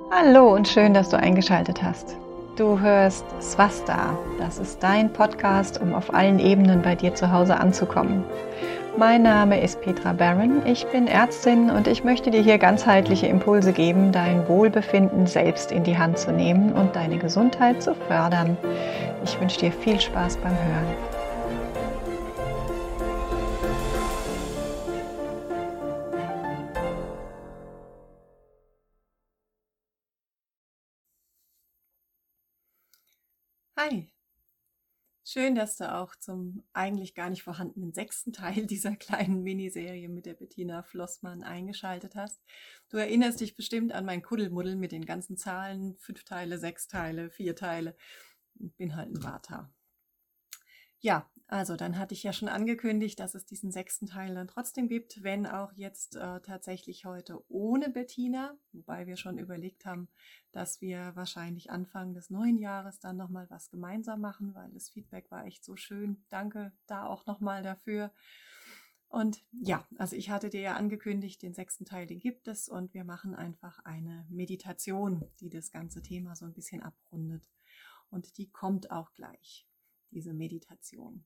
Hallo und schön, dass du eingeschaltet hast. Du hörst Swasta. Das ist dein Podcast, um auf allen Ebenen bei dir zu Hause anzukommen. Mein Name ist Petra Barron. Ich bin Ärztin und ich möchte dir hier ganzheitliche Impulse geben, dein Wohlbefinden selbst in die Hand zu nehmen und deine Gesundheit zu fördern. Ich wünsche dir viel Spaß beim Hören. Hi, schön, dass du auch zum eigentlich gar nicht vorhandenen 6. Teil dieser kleinen Miniserie mit der Bettina Flossmann eingeschaltet hast. Du erinnerst dich bestimmt an mein Kuddelmuddel mit den ganzen Zahlen, 5 Teile, 6 Teile, 4 Teile. Ich bin halt ein Vata. Ja, also dann hatte ich ja schon angekündigt, dass es diesen 6. Teil dann trotzdem gibt, wenn auch jetzt tatsächlich heute ohne Bettina, wobei wir schon überlegt haben, dass wir wahrscheinlich Anfang des neuen Jahres dann nochmal was gemeinsam machen, weil das Feedback war echt so schön. Danke da auch nochmal dafür. Und ja, also ich hatte dir ja angekündigt, den 6. Teil, den gibt es und wir machen einfach eine Meditation, die das ganze Thema so ein bisschen abrundet. Und die kommt auch gleich, diese Meditation.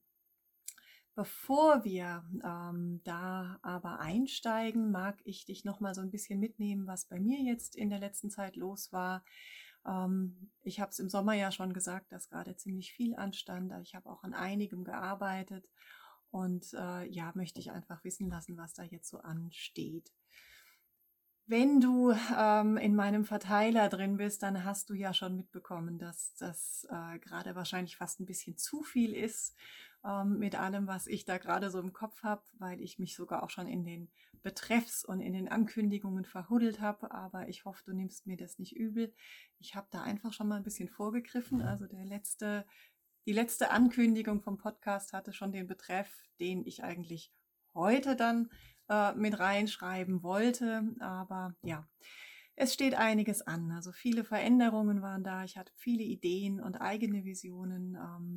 Bevor wir da aber einsteigen, mag ich dich noch mal so ein bisschen mitnehmen, was bei mir jetzt in der letzten Zeit los war. Ich habe es im Sommer ja schon gesagt, dass gerade ziemlich viel anstand. Ich habe auch an einigem gearbeitet und ja, möchte ich einfach wissen lassen, was da jetzt so ansteht. Wenn du in meinem Verteiler drin bist, dann hast du ja schon mitbekommen, dass das gerade wahrscheinlich fast ein bisschen zu viel ist mit allem, was ich da gerade so im Kopf habe, weil ich mich sogar auch schon in den Betreffs und in den Ankündigungen verhuddelt habe. Aber ich hoffe, du nimmst mir das nicht übel. Ich habe da einfach schon mal ein bisschen vorgegriffen. Also die letzte Ankündigung vom Podcast hatte schon den Betreff, den ich eigentlich heute dann mit reinschreiben wollte. Aber ja, es steht einiges an. Also viele Veränderungen waren da. Ich hatte viele Ideen und eigene Visionen.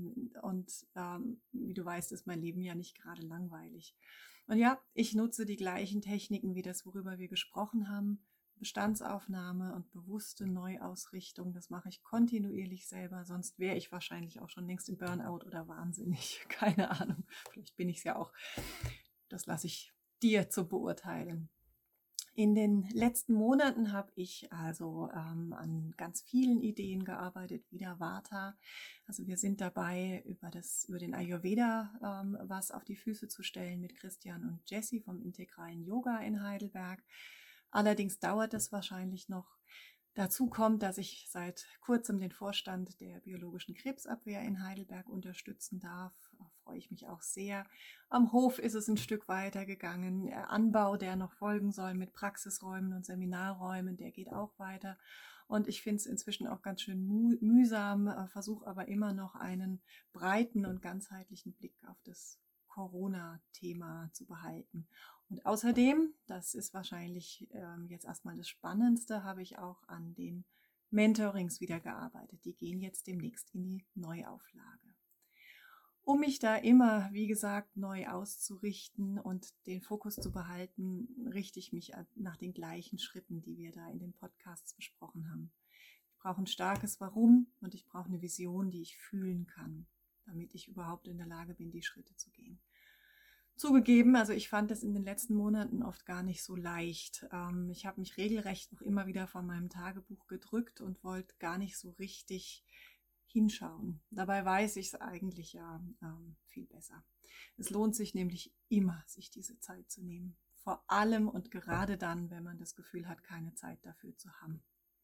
Wie du weißt, ist mein Leben ja nicht gerade langweilig. Und ja, ich nutze die gleichen Techniken wie das, worüber wir gesprochen haben. Bestandsaufnahme und bewusste Neuausrichtung, das mache ich kontinuierlich selber, sonst wäre ich wahrscheinlich auch schon längst im Burnout oder wahnsinnig, keine Ahnung, vielleicht bin ich es ja auch, das lasse ich dir zu beurteilen. In den letzten Monaten habe ich also an ganz vielen Ideen gearbeitet, wieder Vata. Also wir sind dabei, über den Ayurveda was auf die Füße zu stellen mit Christian und Jessie vom integralen Yoga in Heidelberg. Allerdings dauert es wahrscheinlich noch. Dazu kommt, dass ich seit kurzem den Vorstand der biologischen Krebsabwehr in Heidelberg unterstützen darf. Da freue ich mich auch sehr. Am Hof ist es ein Stück weiter gegangen. Der Anbau, der noch folgen soll mit Praxisräumen und Seminarräumen, der geht auch weiter. Und ich finde es inzwischen auch ganz schön mühsam, versuche aber immer noch einen breiten und ganzheitlichen Blick auf das Corona-Thema zu behalten. Und außerdem, das ist wahrscheinlich jetzt erstmal das Spannendste, habe ich auch an den Mentorings wieder gearbeitet. Die gehen jetzt demnächst in die Neuauflage. Um mich da immer, wie gesagt, neu auszurichten und den Fokus zu behalten, richte ich mich nach den gleichen Schritten, die wir da in den Podcasts besprochen haben. Ich brauche ein starkes Warum und ich brauche eine Vision, die ich fühlen kann, damit ich überhaupt in der Lage bin, die Schritte zu gehen. Zugegeben, also ich fand es in den letzten Monaten oft gar nicht so leicht. Ich habe mich regelrecht auch immer wieder von meinem Tagebuch gedrückt und wollte gar nicht so richtig hinschauen. Dabei weiß ich es eigentlich ja viel besser. Es lohnt sich nämlich immer, sich diese Zeit zu nehmen. Vor allem und gerade dann, wenn man das Gefühl hat, keine Zeit dafür zu haben.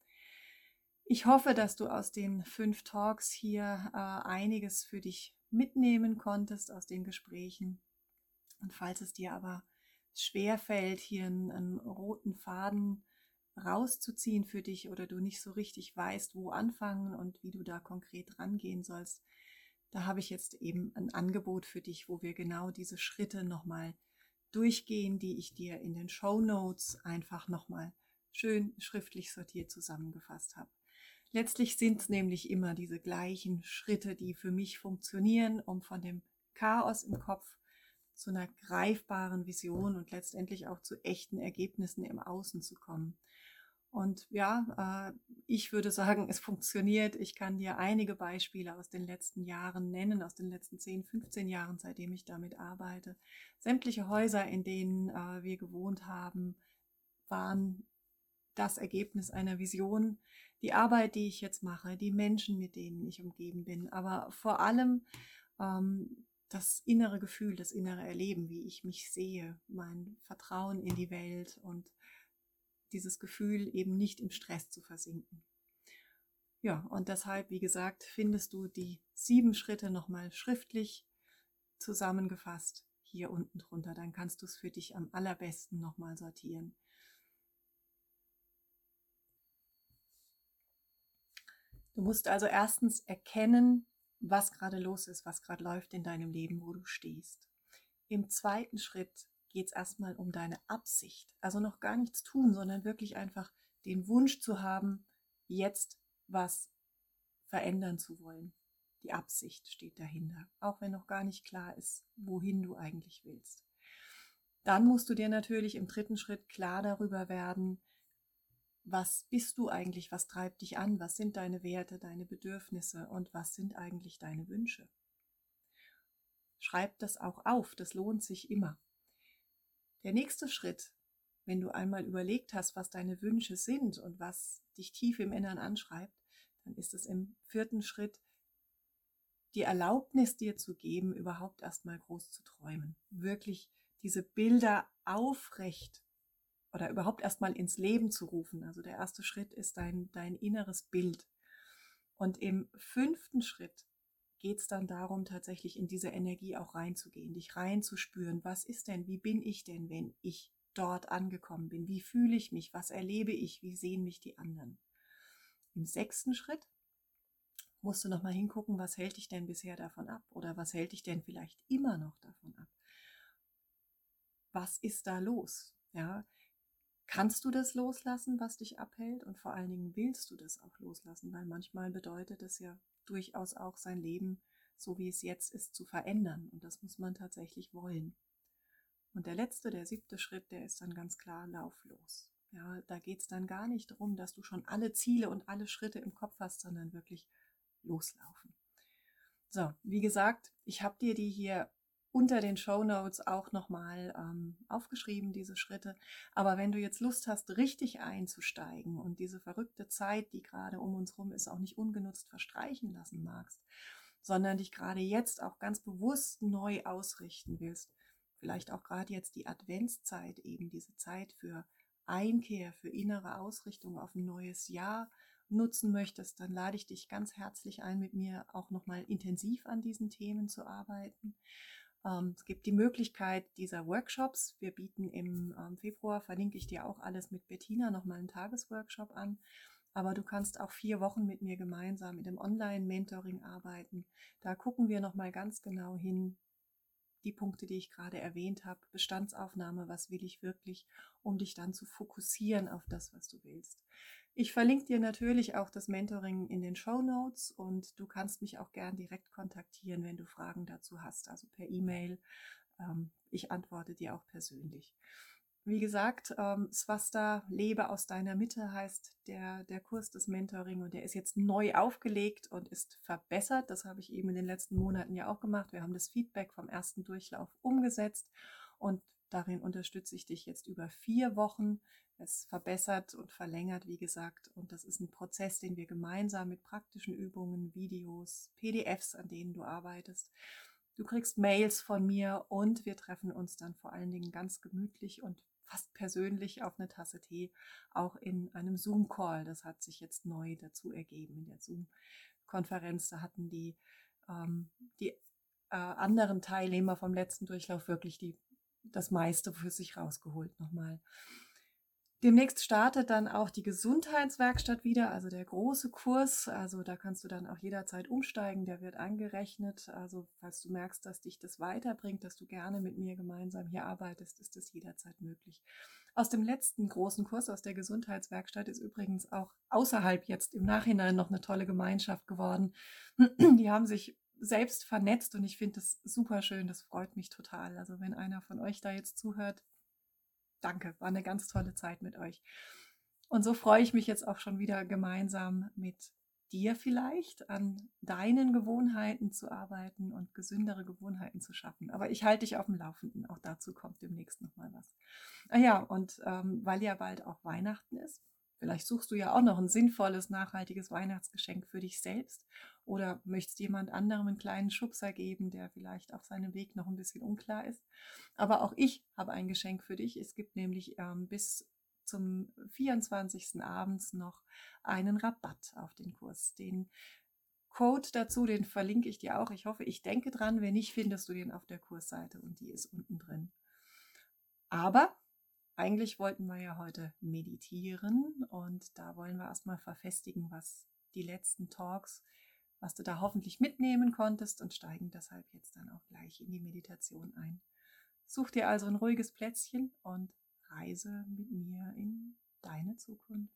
Ich hoffe, dass du aus den 5 Talks hier einiges für dich mitnehmen konntest aus den Gesprächen. Und falls es dir aber schwerfällt, hier einen roten Faden rauszuziehen für dich oder du nicht so richtig weißt, wo anfangen und wie du da konkret rangehen sollst, da habe ich jetzt eben ein Angebot für dich, wo wir genau diese Schritte nochmal durchgehen, die ich dir in den Shownotes einfach nochmal schön schriftlich sortiert zusammengefasst habe. Letztlich sind es nämlich immer diese gleichen Schritte, die für mich funktionieren, um von dem Chaos im Kopf zu einer greifbaren Vision und letztendlich auch zu echten Ergebnissen im Außen zu kommen. Und ja, ich würde sagen, es funktioniert. Ich kann dir einige Beispiele aus den letzten Jahren nennen, aus den letzten 10, 15 Jahren, seitdem ich damit arbeite. Sämtliche Häuser, in denen wir gewohnt haben, waren das Ergebnis einer Vision. Die Arbeit, die ich jetzt mache, die Menschen, mit denen ich umgeben bin, aber vor allem das innere Gefühl, das innere Erleben, wie ich mich sehe, mein Vertrauen in die Welt und dieses Gefühl, eben nicht im Stress zu versinken. Ja, und deshalb, wie gesagt, findest du die 7 Schritte nochmal schriftlich zusammengefasst hier unten drunter. Dann kannst du es für dich am allerbesten nochmal sortieren. Du musst also erstens erkennen, was gerade los ist, was gerade läuft in deinem Leben, wo du stehst. Im zweiten Schritt geht es erstmal um deine Absicht. Also noch gar nichts tun, sondern wirklich einfach den Wunsch zu haben, jetzt was verändern zu wollen. Die Absicht steht dahinter, auch wenn noch gar nicht klar ist, wohin du eigentlich willst. Dann musst du dir natürlich im dritten Schritt klar darüber werden, was bist du eigentlich, was treibt dich an, was sind deine Werte, deine Bedürfnisse und was sind eigentlich deine Wünsche. Schreib das auch auf, das lohnt sich immer. Der nächste Schritt, wenn du einmal überlegt hast, was deine Wünsche sind und was dich tief im Innern anschreibt, dann ist es im vierten Schritt, die Erlaubnis dir zu geben, überhaupt erstmal groß zu träumen. Wirklich diese Bilder aufrecht oder überhaupt erstmal ins Leben zu rufen. Also der erste Schritt ist dein inneres Bild. Und im fünften Schritt geht es dann darum, tatsächlich in diese Energie auch reinzugehen, dich reinzuspüren. Was ist denn, wie bin ich denn, wenn ich dort angekommen bin? Wie fühle ich mich? Was erlebe ich? Wie sehen mich die anderen? Im sechsten Schritt musst du nochmal hingucken, was hält dich denn bisher davon ab? Oder was hält dich denn vielleicht immer noch davon ab? Was ist da los? Ja, kannst du das loslassen, was dich abhält? Und vor allen Dingen willst du das auch loslassen? Weil manchmal bedeutet es ja durchaus auch, sein Leben, so wie es jetzt ist, zu verändern. Und das muss man tatsächlich wollen. Und der letzte, der siebte Schritt, der ist dann ganz klar lauflos. Ja, da geht es dann gar nicht darum, dass du schon alle Ziele und alle Schritte im Kopf hast, sondern wirklich loslaufen. So, wie gesagt, ich habe dir die hier unter den Shownotes auch nochmal aufgeschrieben, diese Schritte. Aber wenn du jetzt Lust hast, richtig einzusteigen und diese verrückte Zeit, die gerade um uns rum ist, auch nicht ungenutzt verstreichen lassen magst, sondern dich gerade jetzt auch ganz bewusst neu ausrichten willst, vielleicht auch gerade jetzt die Adventszeit, eben diese Zeit für Einkehr, für innere Ausrichtung auf ein neues Jahr nutzen möchtest, dann lade ich dich ganz herzlich ein, mit mir auch nochmal intensiv an diesen Themen zu arbeiten. Es gibt die Möglichkeit dieser Workshops. Wir bieten im Februar, verlinke ich dir auch alles mit Bettina, nochmal einen Tagesworkshop an. Aber du kannst auch 4 Wochen mit mir gemeinsam in dem Online-Mentoring arbeiten. Da gucken wir nochmal ganz genau hin, die Punkte, die ich gerade erwähnt habe, Bestandsaufnahme, was will ich wirklich, um dich dann zu fokussieren auf das, was du willst. Ich verlinke dir natürlich auch das Mentoring in den Shownotes und du kannst mich auch gern direkt kontaktieren, wenn du Fragen dazu hast, also per E-Mail. Ich antworte dir auch persönlich. Wie gesagt, Swasta, lebe aus deiner Mitte heißt der Kurs des Mentoring und der ist jetzt neu aufgelegt und ist verbessert. Das habe ich eben in den letzten Monaten ja auch gemacht. Wir haben das Feedback vom ersten Durchlauf umgesetzt und darin unterstütze ich dich jetzt über 4 Wochen. Es verbessert und verlängert, wie gesagt, und das ist ein Prozess, den wir gemeinsam mit praktischen Übungen, Videos, PDFs, an denen du arbeitest. Du kriegst Mails von mir und wir treffen uns dann vor allen Dingen ganz gemütlich und fast persönlich auf eine Tasse Tee, auch in einem Zoom-Call. Das hat sich jetzt neu dazu ergeben in der Zoom-Konferenz. Da hatten die anderen Teilnehmer vom letzten Durchlauf wirklich das meiste für sich rausgeholt nochmal. Demnächst startet dann auch die Gesundheitswerkstatt wieder, also der große Kurs. Also da kannst du dann auch jederzeit umsteigen, der wird angerechnet. Also falls du merkst, dass dich das weiterbringt, dass du gerne mit mir gemeinsam hier arbeitest, ist das jederzeit möglich. Aus dem letzten großen Kurs, aus der Gesundheitswerkstatt, ist übrigens auch außerhalb jetzt im Nachhinein noch eine tolle Gemeinschaft geworden. Die haben sich selbst vernetzt und ich finde das super schön, das freut mich total. Also wenn einer von euch da jetzt zuhört, danke, war eine ganz tolle Zeit mit euch. Und so freue ich mich jetzt auch schon wieder gemeinsam mit dir vielleicht an deinen Gewohnheiten zu arbeiten und gesündere Gewohnheiten zu schaffen. Aber ich halte dich auf dem Laufenden. Auch dazu kommt demnächst nochmal was. Ah ja, und weil ja bald auch Weihnachten ist, vielleicht suchst du ja auch noch ein sinnvolles, nachhaltiges Weihnachtsgeschenk für dich selbst oder möchtest jemand anderem einen kleinen Schubser geben, der vielleicht auf seinem Weg noch ein bisschen unklar ist. Aber auch ich habe ein Geschenk für dich. Es gibt nämlich bis zum 24. abends noch einen Rabatt auf den Kurs. Den Code dazu, den verlinke ich dir auch. Ich hoffe, ich denke dran. Wenn nicht, findest du den auf der Kursseite und die ist unten drin. Aber eigentlich wollten wir ja heute meditieren und da wollen wir erstmal verfestigen, was die letzten Talks, was du da hoffentlich mitnehmen konntest und steigen deshalb jetzt dann auch gleich in die Meditation ein. Such dir also ein ruhiges Plätzchen und reise mit mir in deine Zukunft.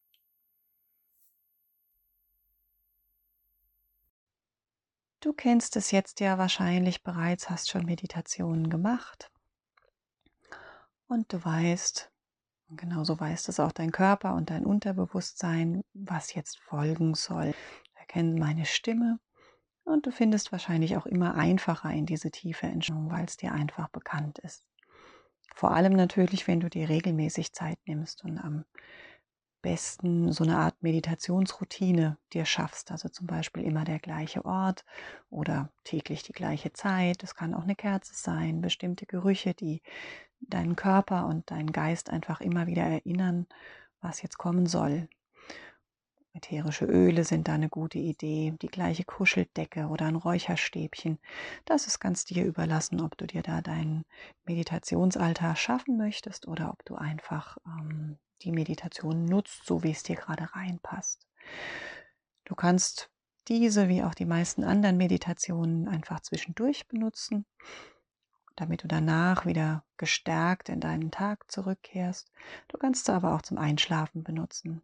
Du kennst es jetzt ja wahrscheinlich bereits, hast schon Meditationen gemacht und du weißt, und genauso weiß es auch dein Körper und dein Unterbewusstsein, was jetzt folgen soll. Erkennen meine Stimme und du findest wahrscheinlich auch immer einfacher in diese tiefe Entspannung, weil es dir einfach bekannt ist. Vor allem natürlich, wenn du dir regelmäßig Zeit nimmst und am besten so eine Art Meditationsroutine dir schaffst. Also zum Beispiel immer der gleiche Ort oder täglich die gleiche Zeit. Es kann auch eine Kerze sein, bestimmte Gerüche, die deinen Körper und deinen Geist einfach immer wieder erinnern, was jetzt kommen soll. Ätherische Öle sind da eine gute Idee, die gleiche Kuscheldecke oder ein Räucherstäbchen. Das ist ganz dir überlassen, ob du dir da deinen Meditationsaltar schaffen möchtest oder ob du einfach die Meditation nutzt, so wie es dir gerade reinpasst. Du kannst diese wie auch die meisten anderen Meditationen einfach zwischendurch benutzen, damit du danach wieder gestärkt in deinen Tag zurückkehrst. Du kannst sie aber auch zum Einschlafen benutzen.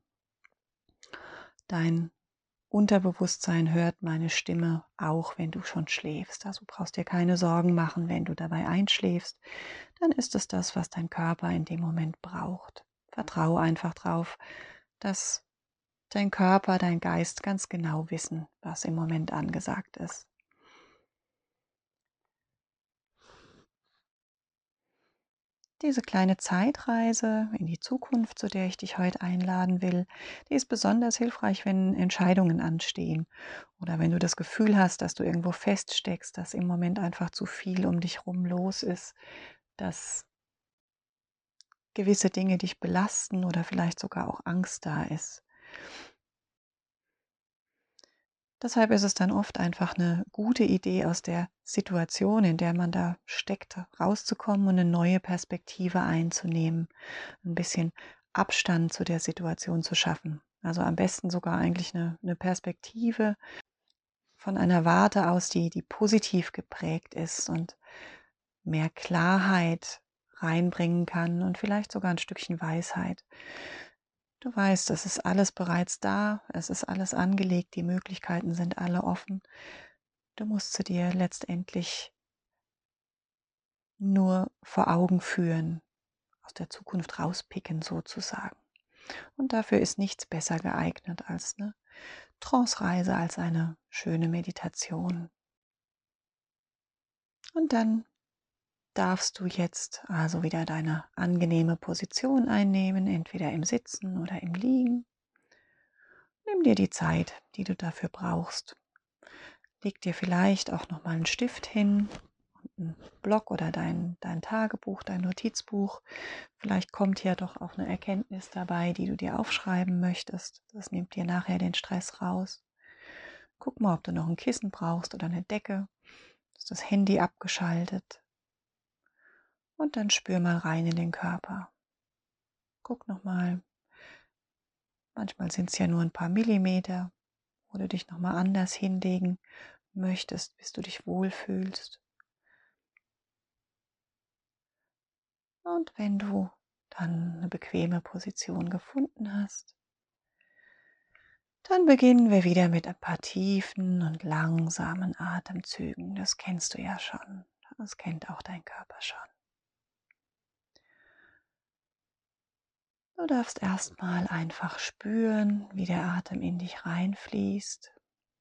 Dein Unterbewusstsein hört meine Stimme auch, wenn du schon schläfst. Also brauchst dir keine Sorgen machen, wenn du dabei einschläfst. Dann ist es das, was dein Körper in dem Moment braucht. Vertraue einfach drauf, dass dein Körper, dein Geist ganz genau wissen, was im Moment angesagt ist. Diese kleine Zeitreise in die Zukunft, zu der ich dich heute einladen will, die ist besonders hilfreich, wenn Entscheidungen anstehen oder wenn du das Gefühl hast, dass du irgendwo feststeckst, dass im Moment einfach zu viel um dich rum los ist, dass gewisse Dinge dich belasten oder vielleicht sogar auch Angst da ist. Deshalb ist es dann oft einfach eine gute Idee, aus der Situation, in der man da steckt, rauszukommen und eine neue Perspektive einzunehmen, ein bisschen Abstand zu der Situation zu schaffen. Also am besten sogar eigentlich eine Perspektive von einer Warte aus, die positiv geprägt ist und mehr Klarheit reinbringen kann und vielleicht sogar ein Stückchen Weisheit. Du weißt, es ist alles bereits da, es ist alles angelegt, die Möglichkeiten sind alle offen. Du musst sie dir letztendlich nur vor Augen führen, aus der Zukunft rauspicken sozusagen. Und dafür ist nichts besser geeignet als eine Trance-Reise, als eine schöne Meditation. Und dann darfst du jetzt also wieder deine angenehme Position einnehmen, entweder im Sitzen oder im Liegen. Nimm dir die Zeit, die du dafür brauchst. Leg dir vielleicht auch noch mal einen Stift hin und einen Block oder dein Tagebuch, dein Notizbuch. Vielleicht kommt ja doch auch eine Erkenntnis dabei, die du dir aufschreiben möchtest. Das nimmt dir nachher den Stress raus. Guck mal, ob du noch ein Kissen brauchst oder eine Decke. Ist das Handy abgeschaltet? Und dann spür mal rein in den Körper. Guck noch mal. Manchmal sind es ja nur ein paar Millimeter, wo du dich noch mal anders hinlegen möchtest, bis du dich wohlfühlst. Und wenn du dann eine bequeme Position gefunden hast, dann beginnen wir wieder mit ein paar tiefen und langsamen Atemzügen. Das kennst du ja schon. Das kennt auch dein Körper schon. Du darfst erstmal einfach spüren, wie der Atem in dich reinfließt.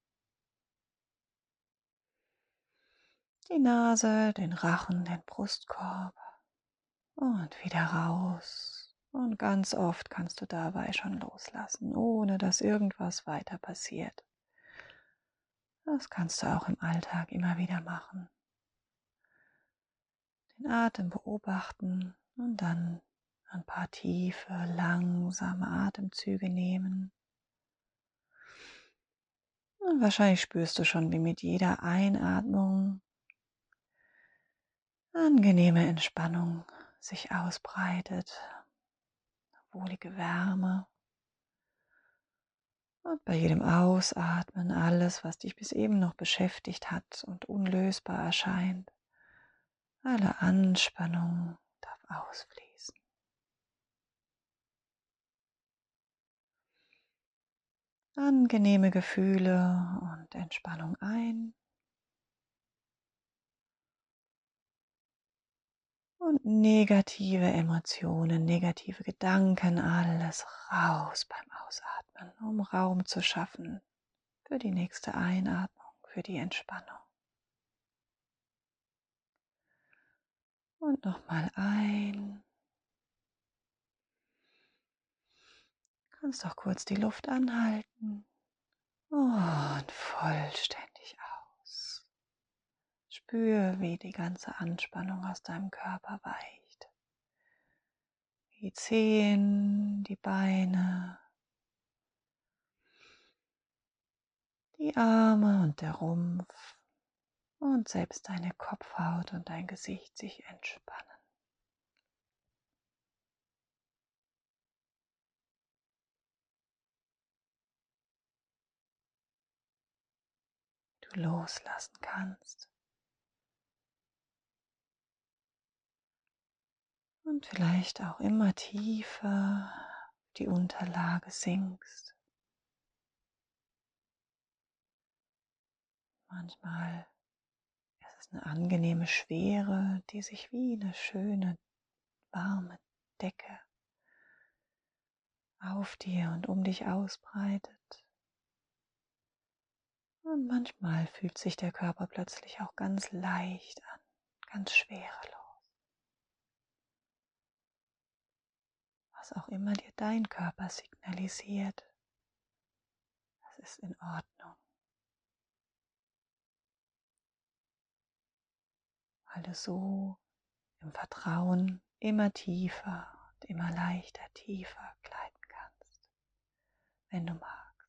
Die Nase, den Rachen, den Brustkorb und wieder raus. Und ganz oft kannst du dabei schon loslassen, ohne dass irgendwas weiter passiert. Das kannst du auch im Alltag immer wieder machen. Den Atem beobachten und dann ein paar tiefe, langsame Atemzüge nehmen. Und wahrscheinlich spürst du schon, wie mit jeder Einatmung angenehme Entspannung sich ausbreitet, wohlige Wärme. Und bei jedem Ausatmen alles, was dich bis eben noch beschäftigt hat und unlösbar erscheint, alle Anspannung darf ausfließen. Angenehme Gefühle und Entspannung ein und negative Emotionen, negative Gedanken, alles raus beim Ausatmen, um Raum zu schaffen für die nächste Einatmung, für die Entspannung. Und nochmal ein. Kannst auch kurz die Luft anhalten und vollständig aus. Spür, wie die ganze Anspannung aus deinem Körper weicht. Die Zehen, die Beine, die Arme und der Rumpf und selbst deine Kopfhaut und dein Gesicht sich entspannen. Du loslassen kannst. Und vielleicht auch immer tiefer auf die Unterlage sinkst. Manchmal ist es eine angenehme Schwere, die sich wie eine schöne, warme Decke auf dir und um dich ausbreitet. Und manchmal fühlt sich der Körper plötzlich auch ganz leicht an, ganz schwerelos. Was auch immer dir dein Körper signalisiert, das ist in Ordnung, weil du so im Vertrauen immer tiefer und immer leichter tiefer gleiten kannst, wenn du magst.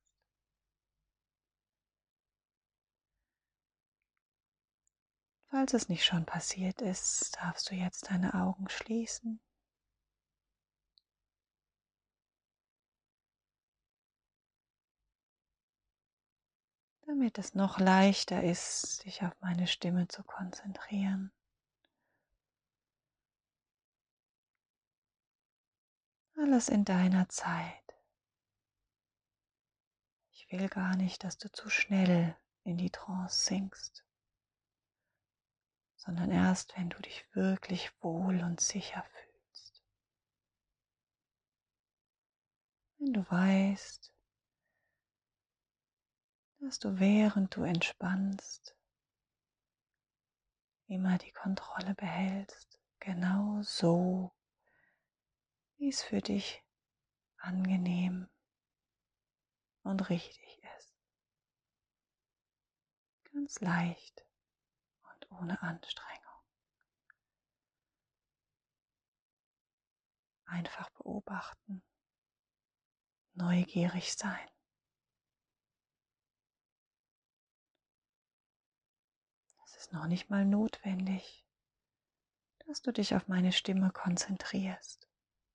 Falls es nicht schon passiert ist, darfst du jetzt deine Augen schließen. Damit es noch leichter ist, dich auf meine Stimme zu konzentrieren. Alles in deiner Zeit. Ich will gar nicht, dass du zu schnell in die Trance sinkst, sondern erst, wenn du dich wirklich wohl und sicher fühlst. Wenn du weißt, dass du während du entspannst, immer die Kontrolle behältst, genau so, wie es für dich angenehm und richtig ist. Ganz leicht und ohne Anstrengung. Einfach beobachten, neugierig sein. Es ist noch nicht mal notwendig, dass du dich auf meine Stimme konzentrierst.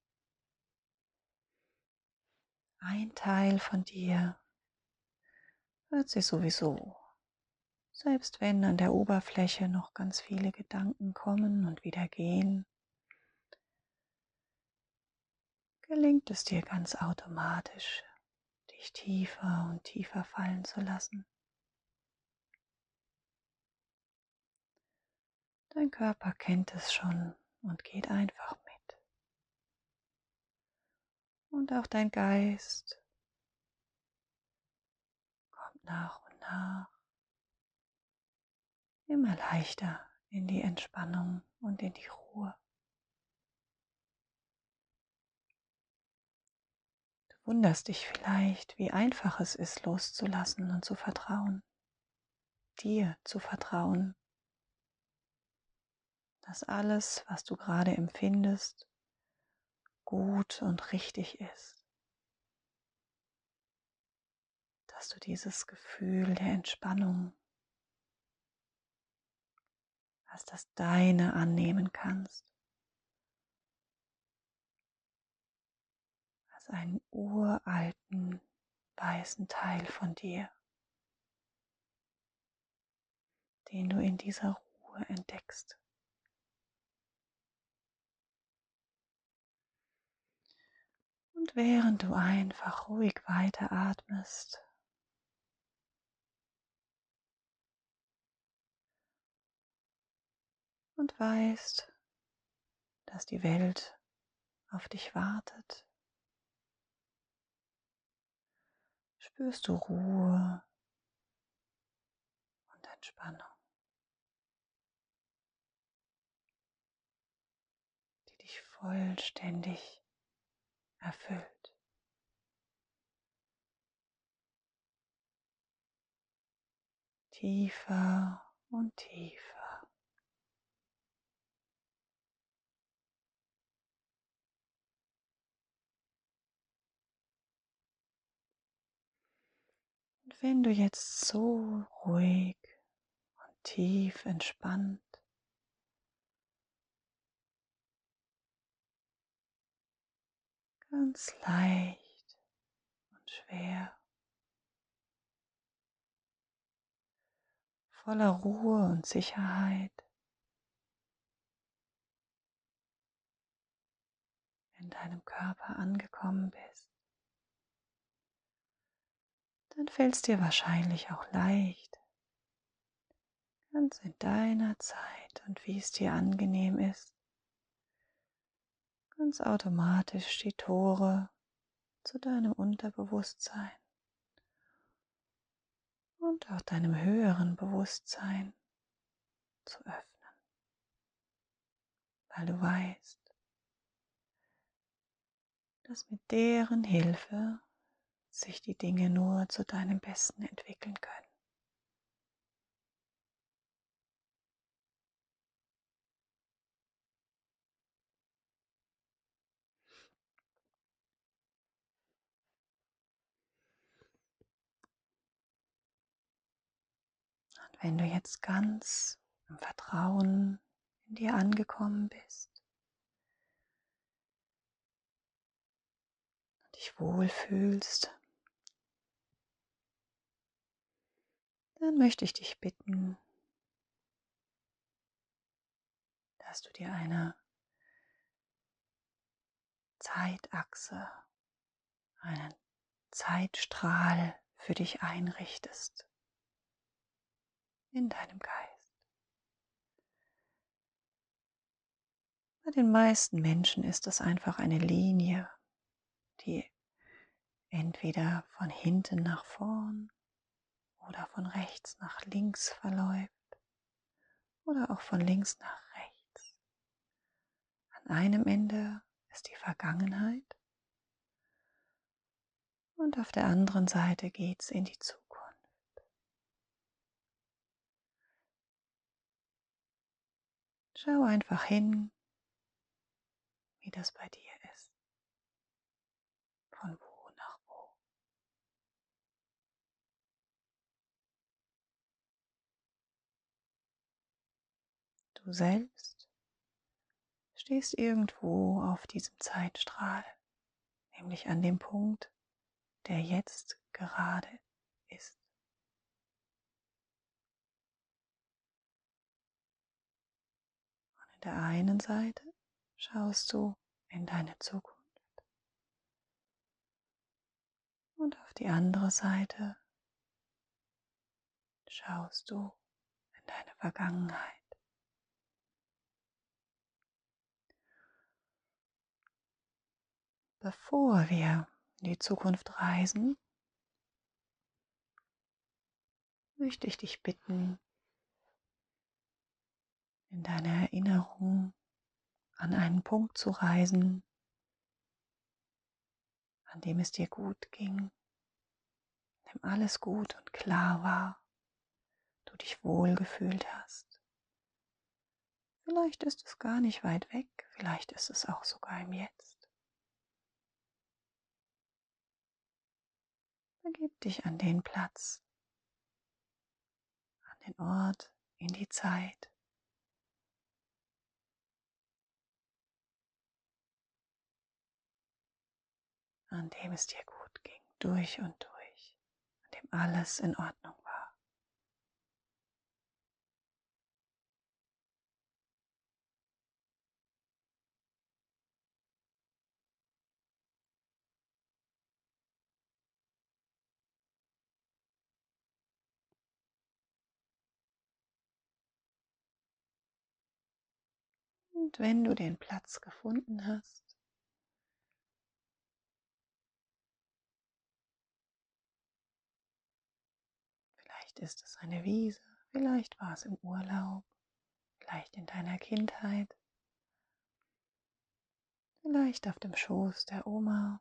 Ein Teil von dir wird sich sowieso, selbst wenn an der Oberfläche noch ganz viele Gedanken kommen und wieder gehen, gelingt es dir ganz automatisch, dich tiefer und tiefer fallen zu lassen. Dein Körper kennt es schon und geht einfach mit. Und auch dein Geist kommt nach und nach immer leichter in die Entspannung und in die Ruhe. Du wunderst dich vielleicht, wie einfach es ist, loszulassen und zu vertrauen, dir zu vertrauen, dass alles, was du gerade empfindest, gut und richtig ist, dass du dieses Gefühl der Entspannung als das Deine annehmen kannst, als einen uralten, weißen Teil von dir, den du in dieser Ruhe entdeckst. Und während du einfach ruhig weiteratmest, und weißt, dass die Welt auf dich wartet, spürst du Ruhe und Entspannung, die dich vollständig erfüllt. Tiefer und tiefer. Und wenn du jetzt so ruhig und tief entspannt, ganz leicht und schwer, voller Ruhe und Sicherheit in deinem Körper angekommen bist, dann fällt es dir wahrscheinlich auch leicht, ganz in deiner Zeit und wie es dir angenehm ist, ganz automatisch die Tore zu deinem Unterbewusstsein und auch deinem höheren Bewusstsein zu öffnen, weil du weißt, dass mit deren Hilfe sich die Dinge nur zu deinem Besten entwickeln können. Und wenn du jetzt ganz im Vertrauen in dir angekommen bist und dich wohlfühlst, dann möchte ich dich bitten, dass du dir eine Zeitachse, einen Zeitstrahl für dich einrichtest in deinem Geist. Bei den meisten Menschen ist das einfach eine Linie, die entweder von hinten nach vorn oder von rechts nach links verläuft oder auch von links nach rechts. An einem Ende ist die Vergangenheit und auf der anderen Seite geht es in die Zukunft. Schau einfach hin, wie das bei dir ist, von wo nach wo. Du selbst stehst irgendwo auf diesem Zeitstrahl, nämlich an dem Punkt, der jetzt gerade ist. Und in der einen Seite schaust du in deine Zukunft und auf die andere Seite schaust du in deine Vergangenheit. Bevor wir in die Zukunft reisen, möchte ich dich bitten, in deiner Erinnerung an einen Punkt zu reisen, an dem es dir gut ging, an dem alles gut und klar war, du dich wohlgefühlt hast. Vielleicht ist es gar nicht weit weg, vielleicht ist es auch sogar im Jetzt. Begib dich an den Platz, an den Ort, in die Zeit, an dem es dir gut ging, durch und durch, an dem alles in Ordnung war. Und wenn du den Platz gefunden hast, vielleicht ist es eine Wiese, vielleicht war es im Urlaub, vielleicht in deiner Kindheit, vielleicht auf dem Schoß der Oma.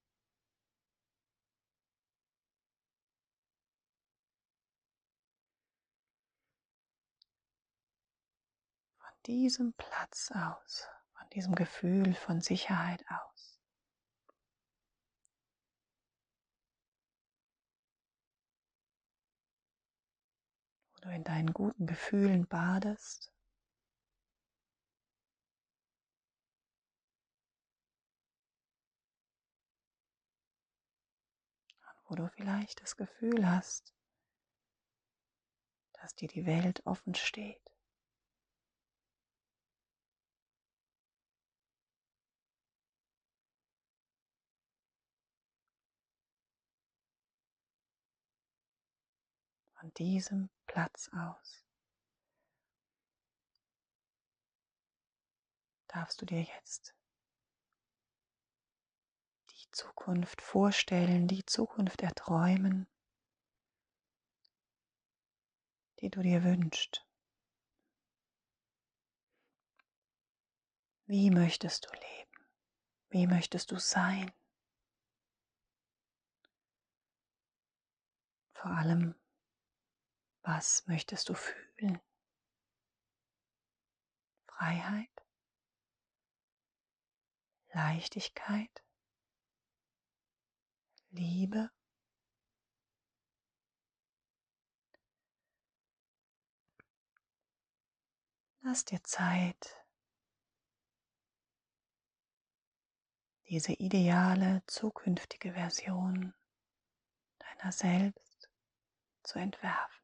Von diesem Platz aus, von diesem Gefühl von Sicherheit aus, wo du in deinen guten Gefühlen badest, wo du vielleicht das Gefühl hast, dass dir die Welt offen steht. Von diesem Platz aus darfst du dir jetzt die Zukunft vorstellen, die Zukunft erträumen, die du dir wünschst. Wie möchtest du leben? Wie möchtest du sein? Vor allem, was möchtest du fühlen? Freiheit? Leichtigkeit? Liebe? Lass dir Zeit, diese ideale zukünftige Version deiner selbst zu entwerfen.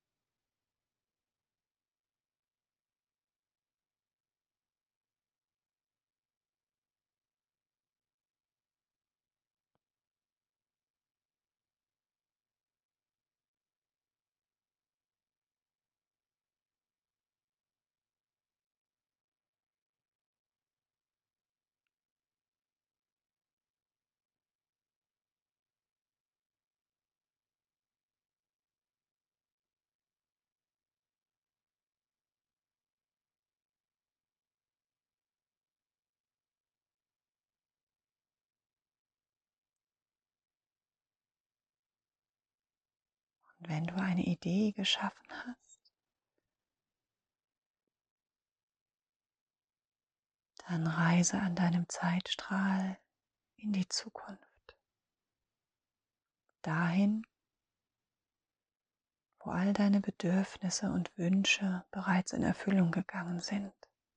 Und wenn du eine Idee geschaffen hast, dann reise an deinem Zeitstrahl in die Zukunft. Dahin, wo all deine Bedürfnisse und Wünsche bereits in Erfüllung gegangen sind,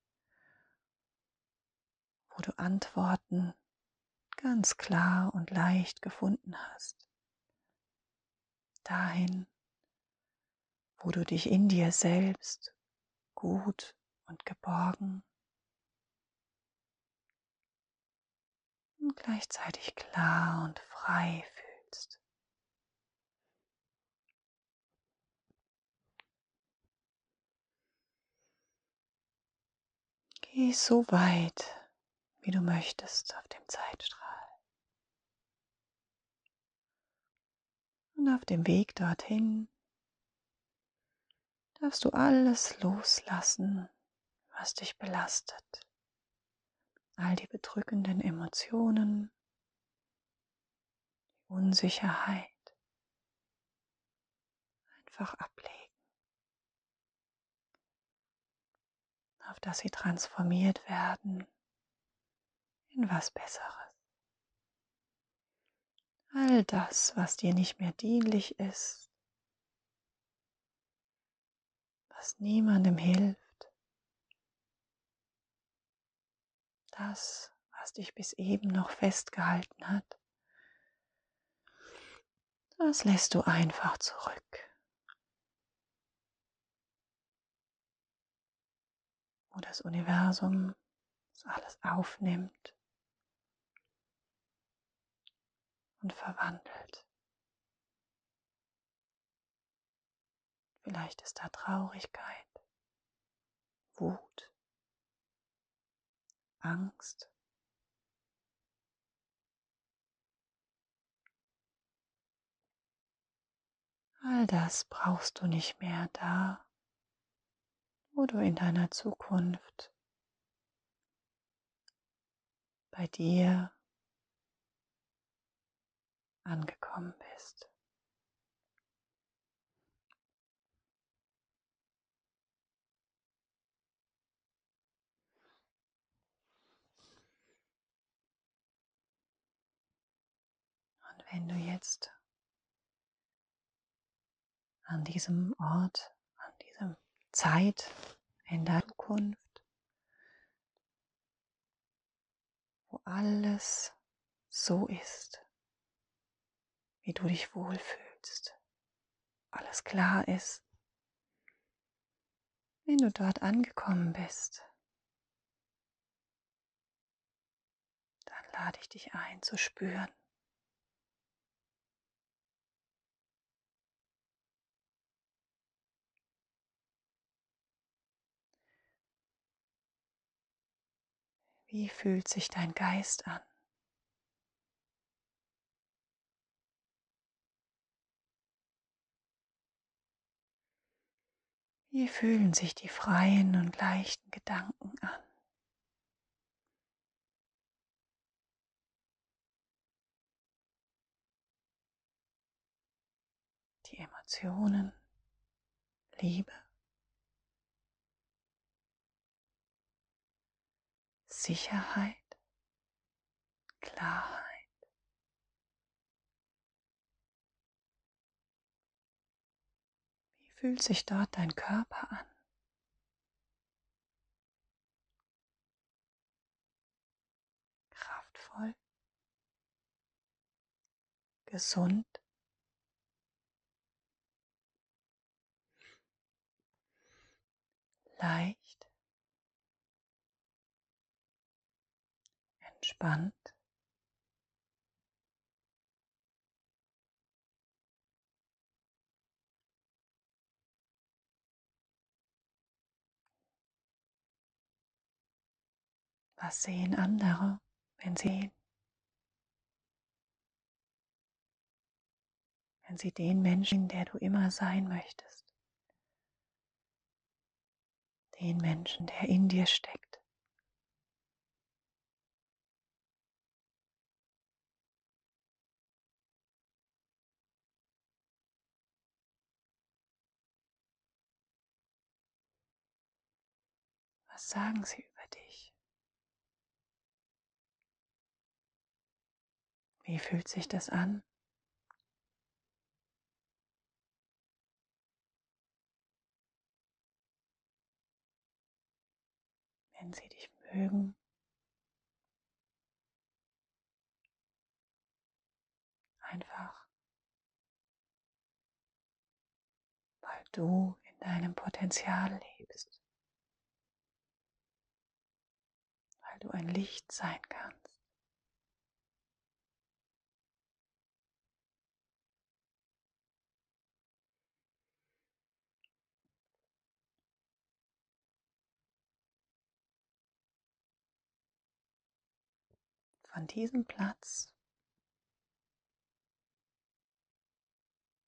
wo du Antworten ganz klar und leicht gefunden hast. Dahin, wo du dich in dir selbst gut und geborgen und gleichzeitig klar und frei fühlst. Geh so weit, wie du möchtest auf dem Zeitstrahl. Und auf dem Weg dorthin darfst du alles loslassen, was dich belastet. All die bedrückenden Emotionen, die Unsicherheit einfach ablegen, auf dass sie transformiert werden in was Besseres. All das, was dir nicht mehr dienlich ist, was niemandem hilft, das, was dich bis eben noch festgehalten hat, das lässt du einfach zurück, wo das Universum das alles aufnimmt und verwandelt. Vielleicht ist da Traurigkeit, Wut, Angst. All das brauchst du nicht mehr da, wo du in deiner Zukunft bei dir angekommen bist. Und wenn du jetzt an diesem Ort, an diesem Zeit in der Zukunft, wo alles so ist, wie du dich wohlfühlst, alles klar ist, wenn du dort angekommen bist, dann lade ich dich ein zu spüren, wie fühlt sich dein Geist an? Wie fühlen sich die freien und leichten Gedanken an? Die Emotionen, Liebe, Sicherheit, Klarheit. Wie fühlt sich dort dein Körper an? Kraftvoll, gesund, leicht, entspannt. Was sehen andere, wenn sie den Menschen, der du immer sein möchtest, den Menschen, der in dir steckt? Was sagen sie über dich? Wie fühlt sich das an? Wenn sie dich mögen, einfach weil du in deinem Potenzial lebst, weil du ein Licht sein kannst. Von diesem Platz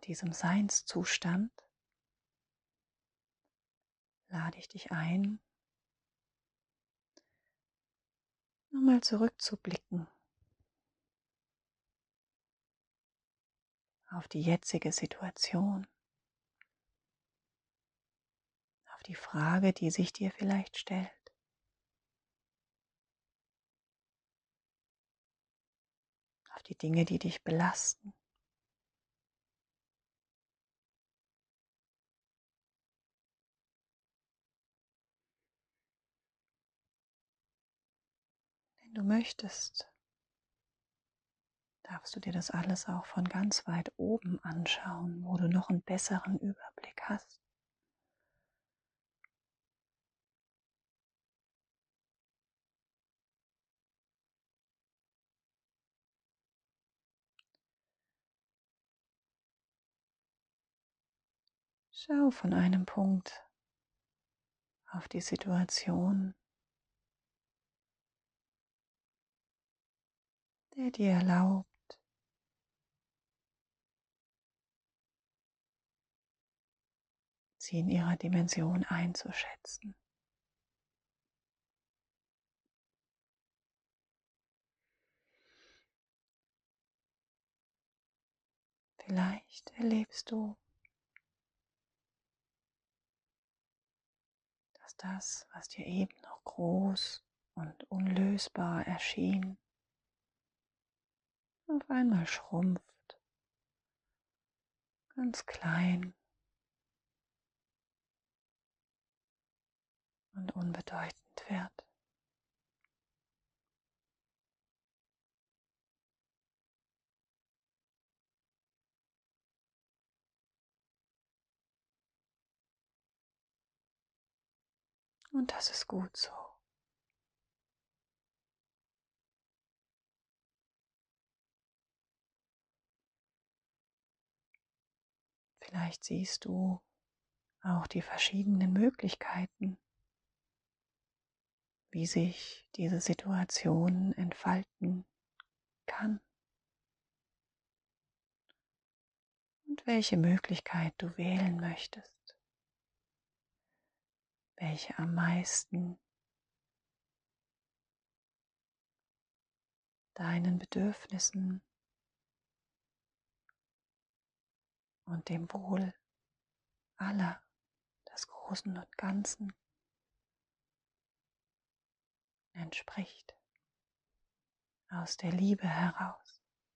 diesem Seinszustand lade ich dich ein, nochmal zurückzublicken auf die jetzige Situation, auf die Frage, die sich dir vielleicht stellt, auf die Dinge, die dich belasten. Wenn du möchtest, darfst du dir das alles auch von ganz weit oben anschauen, wo du noch einen besseren Überblick hast. Schau von einem Punkt auf die Situation, der dir erlaubt, sie in ihrer Dimension einzuschätzen. Vielleicht erlebst du, dass das, was dir eben noch groß und unlösbar erschien, auf einmal schrumpft, ganz klein und unbedeutend wird. Und das ist gut so. Vielleicht siehst du auch die verschiedenen Möglichkeiten, wie sich diese Situation entfalten kann und welche Möglichkeit du wählen möchtest, welche am meisten deinen Bedürfnissen und dem Wohl aller, des Großen und Ganzen entspricht, aus der Liebe heraus.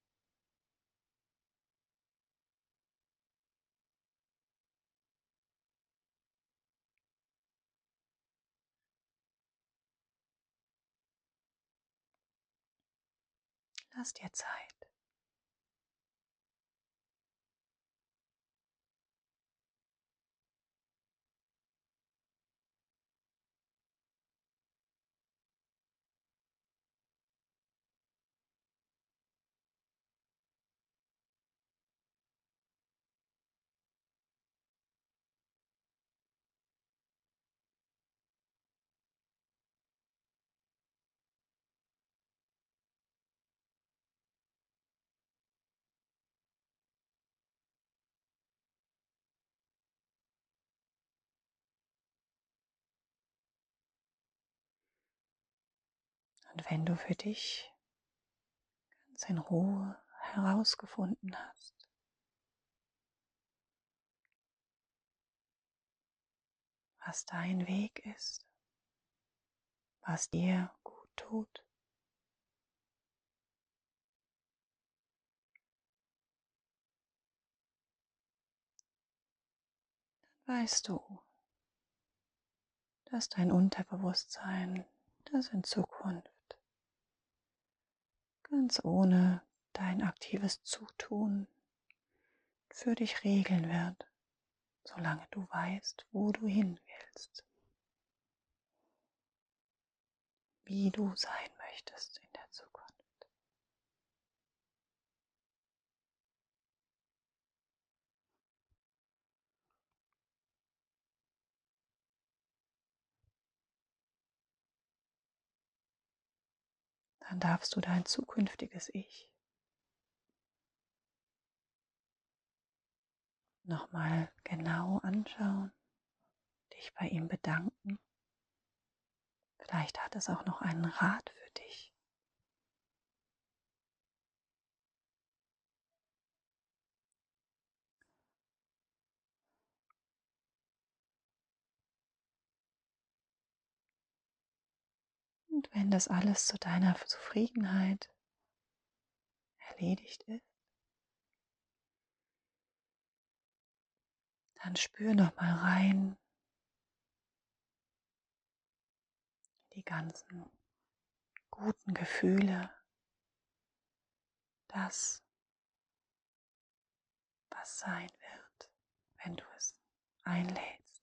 Lass dir Zeit. Und wenn du für dich ganz in Ruhe herausgefunden hast, was dein Weg ist, was dir gut tut, weißt du, dass dein Unterbewusstsein das in Zukunft ganz ohne dein aktives Zutun für dich regeln wird, solange du weißt, wo du hin willst, wie du sein möchtest in der Zukunft. Dann darfst du dein zukünftiges Ich nochmal genau anschauen, dich bei ihm bedanken. Vielleicht hat es auch noch einen Rat für dich. Und wenn das alles zu deiner Zufriedenheit erledigt ist, dann spür noch mal rein in die ganzen guten Gefühle, das, was sein wird, wenn du es einlädst.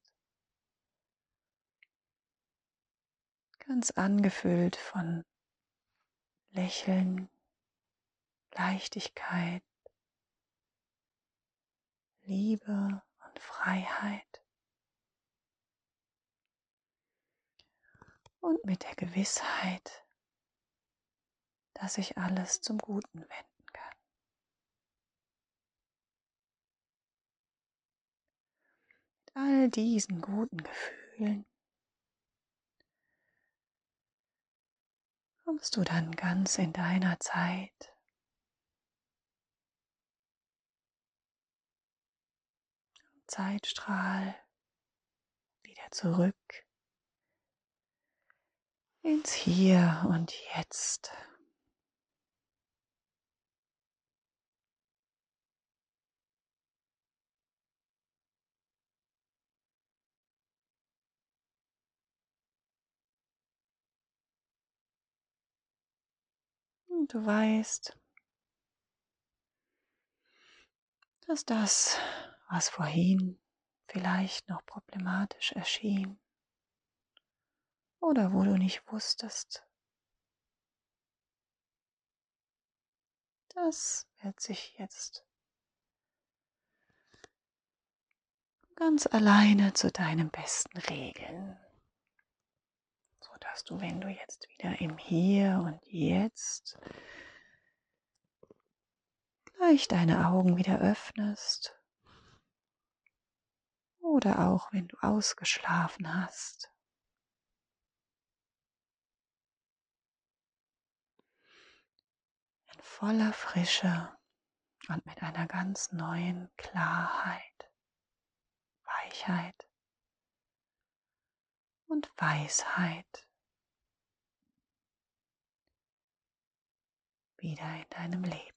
Ganz angefüllt von Lächeln, Leichtigkeit, Liebe und Freiheit und mit der Gewissheit, dass sich alles zum Guten wenden kann. Mit all diesen guten Gefühlen kommst du dann ganz in deiner Zeit, Zeitstrahl, wieder zurück ins Hier und Jetzt. Und du weißt, dass das, was vorhin vielleicht noch problematisch erschien oder wo du nicht wusstest, das wird sich jetzt ganz alleine zu deinem Besten regeln, sodass du, wenn du jetzt wieder im Hier und Jetzt gleich deine Augen wieder öffnest oder auch wenn du ausgeschlafen hast, in voller Frische und mit einer ganz neuen Klarheit, Weichheit und Weisheit wieder in deinem Leben